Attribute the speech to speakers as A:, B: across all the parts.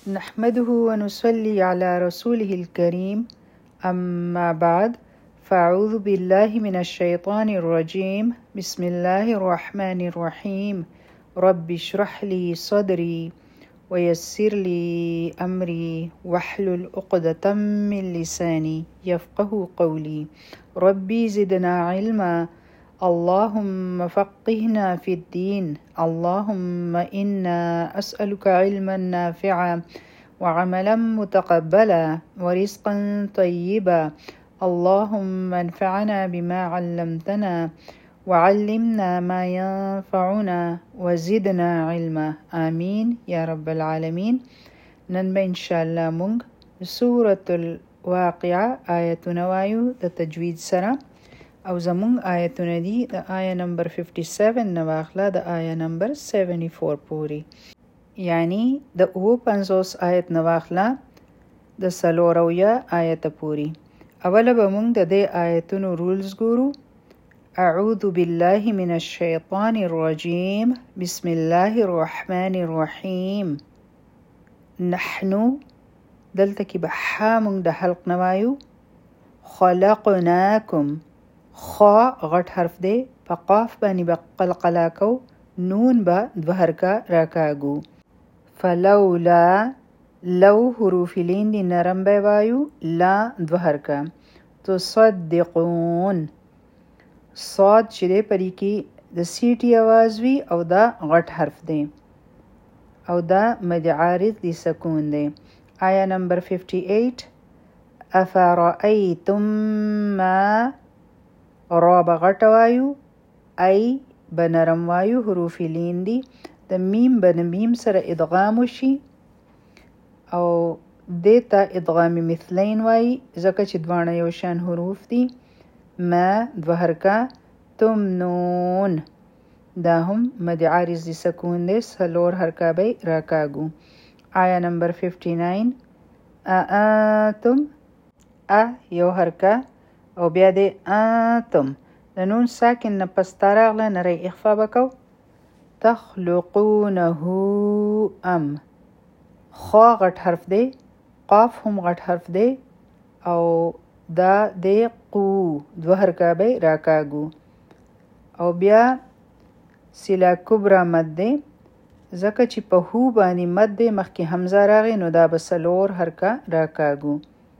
A: نحمده ونصلي على رسوله الكريم أما بعد فأعوذ بالله من الشيطان الرجيم بسم الله الرحمن الرحيم رب اشرح لي صدري ويسر لي أمري واحلل عقدة من لساني يفقه قولي ربي زدنا علما اللهم فقهنا في الدين اللهم إنا أسألك علما نافعا وعملا متقبلا ورزقا طيبا اللهم انفعنا بما علمتنا وعلمنا ما ينفعنا وزدنا علما آمين يا رب العالمين. نن به انشاءالله مونږ سورة الواقعة آیتونه وایو د تجوید سره او زمونږ آیتونه دي د آیه نمبر 57 نه واخله د آیه نمبر 74 پورې، یعنی د 50 آیت نه واخله د 4 آیت پورې. اوله به مونږ د دې آیتونو رولز ګورو. اعوذ بالله من الشیطان الرجیم بسم الله الرحمن الرحیم. نحنو دلته کې به ح مونږ د حلق نه وایو. خلقناکم خا غټ حرف دی، په قاف باندې به قلقلا کو، نون به دوه حرکه راکاږو. فلولا لو حروف لین دی نرم به وایو، لا دوه حرکه. تصدقون صاد چې دی پرې کې د سیټي آواز وي او دا غټ حرف دی او دا مد عارض دی سکون دی. آیه نمبر 58 افرأیتم ما را به غټه وایو، ای به نرم وایو، حروف لین دی. د میم به د میم سره ادغام وشي او دیتا ادغام مثلین وایي ځکه چې دواړه یو شان حروف دي. ما دوه حرکه، تمنون دا هم مد عارض دی سکون دی، څلور حرکه به راکاږو. آیه نمبر 59 اانتم یو حرکه او بیا د انتم د نون ساکن نه پسته راغله نری اخفا بکو. تخلقونه ام خا غټ حرف دی، قاف هم غټ حرف دی او دا د قو دوه حرکه به راکاږو. او بیا سلا کبرا مد دی ځکه چې په هو باندې مد دی مخکې حمزه راغی نو دا به څلور حرکه راکاږو.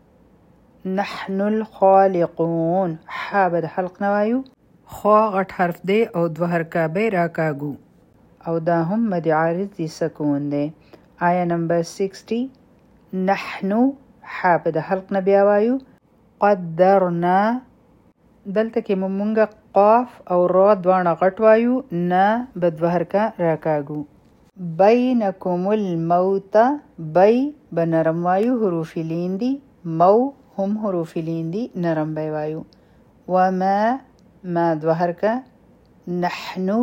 A: نحن الخالقون ح به د حلق نه وایو، خا غټ حرف دی او دوه حرکه به راکاږو او دا هم مد عارض دی سکون دی. آیه نمبر 60 نحنو ح به د حلق نه بیا وایو. قدرنا دلته کې مونږه قاف او را دواړه غټ وایو، نه به دوه حرکه راکاږو. بینکم الموت بی به نرم وایو، حروف لین دی. مو هم حروف لین دی، نرم به وایو. وما ما دوه حرکه. نحنو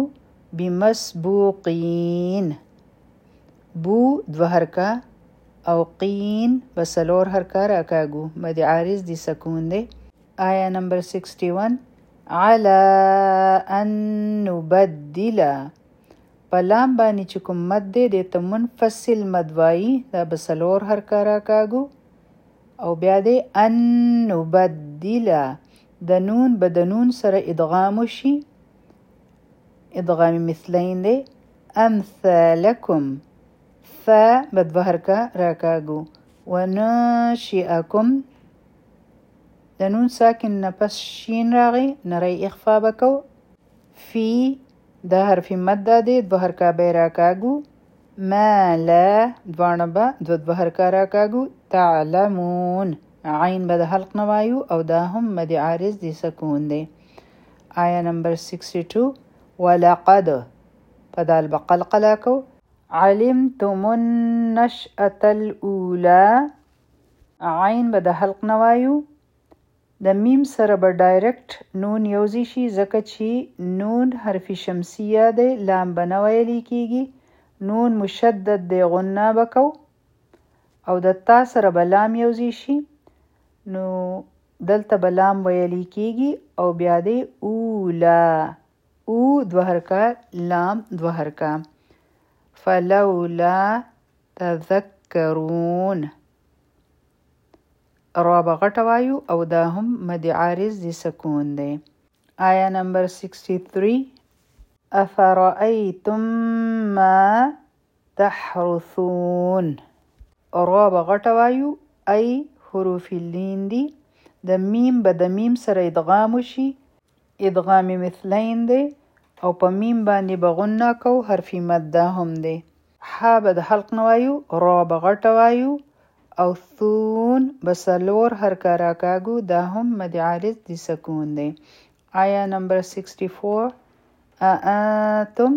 A: بمسبوقین بو دوه حرکه او قین به څلور حرکه راکاږو، مد عارض دی سکون دی. آیه نمبر 61 علی ان نبدل په لام باندې چې کوم مد دی د ته منفصل مد وایي، دا به څلور حرکه راکاږو او بیا د ان نبدل د نون به د نون سره ادغام وشي، ادغام مثلین دی. امثالکم ف به دوه حرکه راکاږو. وننشئکم د نون ساکن نه پس شین راغی نری اخفا بکو. فی د حرف مد دی دوه حرکه به راکاږو. ما لا دواړه به دوه حرکه راکاږو. تعلمون عین به د حلق نه وایو او دا هم مد عارض دی سکون دی. آیه نمبر 62 ولقد په دال به قلقله کو. علمتم النشأة الأولى عین به د حلق نه وایو، د میم سره به ډایرکټ نون یوځی شي ځکه چې نون حرف شمسیه دی، لام به نه ویلی کیږي. نون مشدد دی، غنه بکو او د تا سره به لام یوځی شي نو دلته به لام ویلی کیږي او بیا دی اولا او دوه حرکه، لام دوه حرکه. فلولا تذکرون تذکرون. را به غټه وایو او دا هم مد عارض د سکون دی. آیا نمبر 63 افرأیتم ما تحرثون. را به غټه وایو ای حروف لین دی. د میم به د میم سره ادغام وشي، ادغام مثلین دی او په میم باندې به غنه کو، حرف مد دا هم دی. ح به د حلق نه وایو، را به غټه وایو او ثون به څلور حرکه راکاږو، دا هم مد عارض د سکون دی. آیا نمبر 64 اانتم.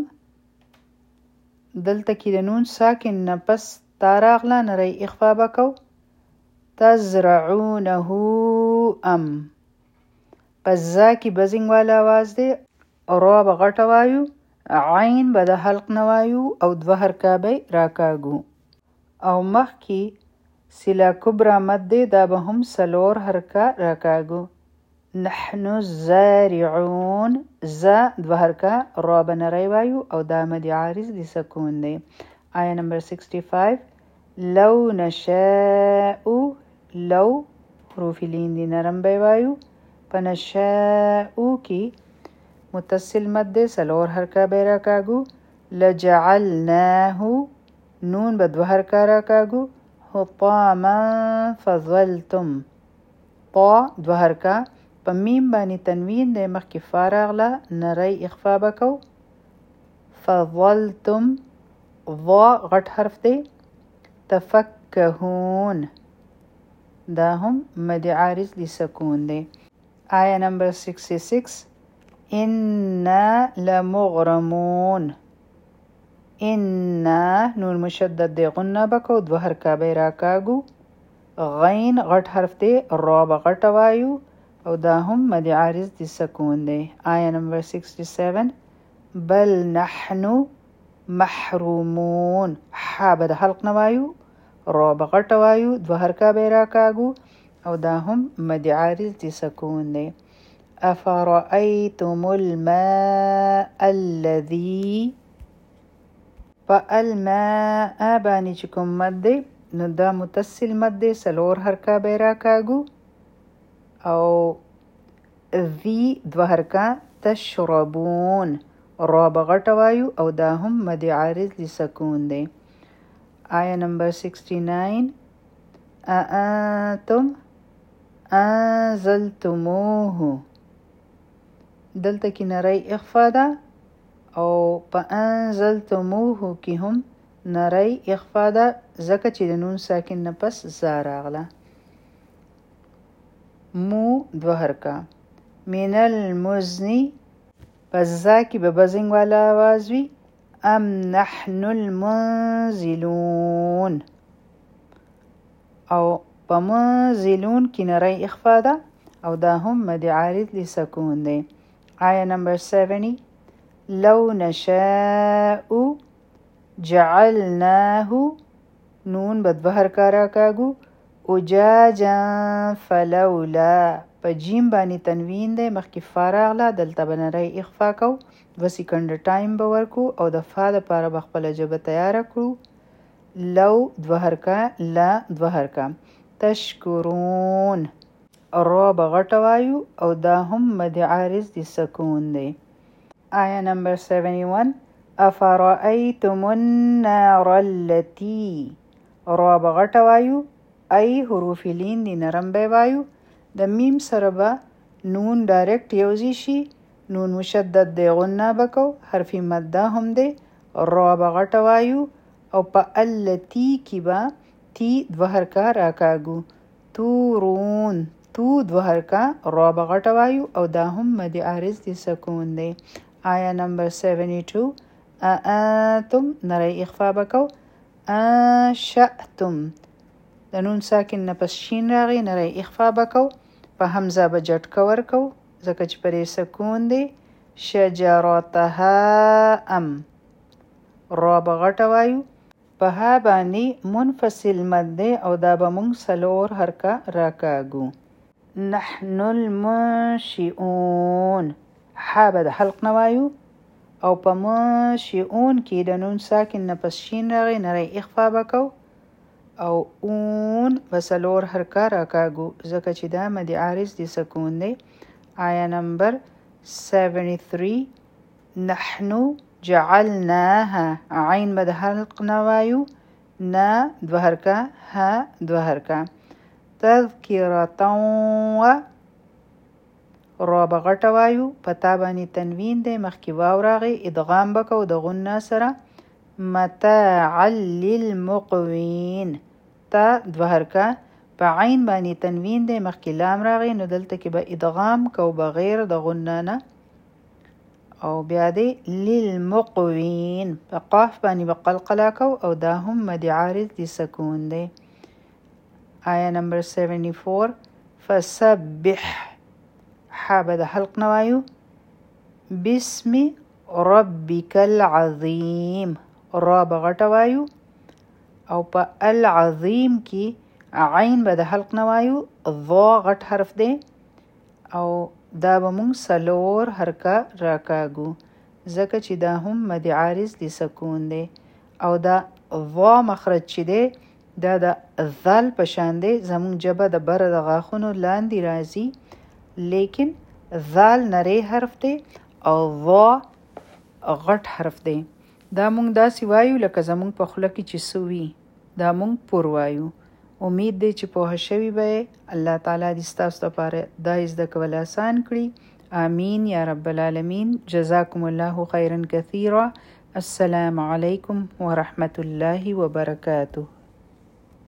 A: دلته کې د نون ساکن نه پس تا راغله، نری اخفا به کو. تزرعونه ام. پس زا کې بزنګ والا آواز دی. را به غټه وایو، عین به د حلق نه وایو او دوه حرکه به راکاږو. او مخکې سلا کبرا مد دی، دا به هم څلور حرکه راکاږو. نحن الزارعون. زا دوه حرکه، را به نری وایو او دا مد عارض د سکون دی. آیا نمبر 65 لو نشاء. لو حروف لین دی نرم به وایو. په نشاء کې متصل مد دی، څلور حرکه به راکاږو. لجعلناه. نون به دوه حرکه راکاږو. حطاما فظلتم. طا دوه حرکه. په میم باندې تنوین دی، مخکې فا راغله، نری اخفا به کو. فظلتم. ضا غټ حرف دی. تفکهون. دا هم مد عارض د سکون دی. آیا نمبر 66 انا لمغرمون. انا نون مشدد دی، غنه به کو، دوه حرکه به راکاږو. غین غټ حرف دی، را به غټه وایو او دا هم مد عارض د سکون دی. آیا نمبر 67 بل نحن محرومون. ح به د حلق نه وایو، را به غټه وایو، دوه حرکه به راکاږو او دا هم مد عارض د سکون دی. افرأیتم الماء الذي. په الماء باندې چې کوم مد دی نو دا متصل مد دی، څلور حرکه به راکاږو او ذی دوه حرکه. تشربون. را به غټه وایو او دا هم مد عارض د سکون دی. آیا نمبر 69 اانتم انزلتموه. دلته کې نری اخفا ده او په انزلتموه کې هم نری اخفا ده، ځکه چې د نون ساکن نه پس زا راغله. مو دوه حرکه. من المزنی. پس زا کې به بزنګ والا آواز وي. ام نحن المنزلون. او په منزلون کې نری اخفا ده او دا هم مد عارض لسکون دی. آیا نمبر 70 لو نشاء جعلناه. نون به دوه حرکه راکاږو. اجاجا فلولا. په جیم باندې تنوین دی، مخکې فا راغله، دلته به نری اخفا کو، 2 سیکنډ ټایم به ورکو او د فا دپاره به خپله ژبه تیاره کړو. لو دوه حرکه، لا دوه حرکه. تشکرون. را به غټه وایو او دا هم مد عارض د سکون دی. آیا نمبر 71 افرأیتم النار التي. را به غټه وایو، ای حروف لین دی نرم به وایو. د میم سره به نون ډایرکټ یوځی شي، نون مشدد دی، غنه به کو، حرف مد دا هم دی. را به غټه وایو او په التی کې به تی دوه حرکه راکاږو. تورون. تو دوه حرکه، را به غټه وایو او دا هم مد عارض د سکون دی. آیا نمبر 72 انتم نری اخفا به کو. انشأتم. د نون ساکن نه پس شین راغی، نری اخفا به کو، په حمزه به جټکه ورکو ځکه چې پرې سکون دی. شجرتها ام. را به غټه وایو، په ها باندې منفصل مد دی او دا به مونږ څلور حرکه راکاږو. نحن المنشئون. ح به د حلق نه وایو او په منشئون کې د نون ساکن نه پس شین راغی، نری اخفا به کو. او اون بسلور حرکه راکاږو ځکه چې دا مد عارض د سکون دی. آیا نمبر 73 نحنو جعلناها عین به د حلق نه وایو، نه دوه حرکه، ها دوه حرکه. تذکرة و را به غټه وایو، په تا باندې تنوین دی مخکې واو راغی ادغام بکو د غنه سره. متاعا للمقوین تا دوه حرکه، په عین باندې تنوین دی مخکې لام راغی نو دلته کې به ادغام کو بغیر د غنه نه. او بیا دی للمقوین په قاف باندې به قلقله کو او دا هم مد عارض د سکون دی. آیا نمبر 74 فسبح ح به د حلق نه وایو، بسم ربک العظیم را به غټه وایو او په العظیم کې عین به د حلق نه وایو، ضا غټ حرف دی او دا به مونږ سلور حرکه راکاږو ځکه چې دا هم مد عارض د سکون دی. او دا ضا مخرج چې دی دا د ذل په شان دی، زمونږ جبه د بره د غاښونو لاندې راځي لیکن ذال نری حرف دی او ضا غټ حرف دی. دا مونږ داسې وایو لکه زمونږ په خوله کې چې څه وي دا مونږ پور وایو. امید دی چې پوه شوي به الله تعالی دې ستاسو لپاره دا زده کول آسان کړي. آمین یا رب العالمین. جزاکم الله خیرا کثیرا. السلام علیکم ورحمة الله وبرکاته.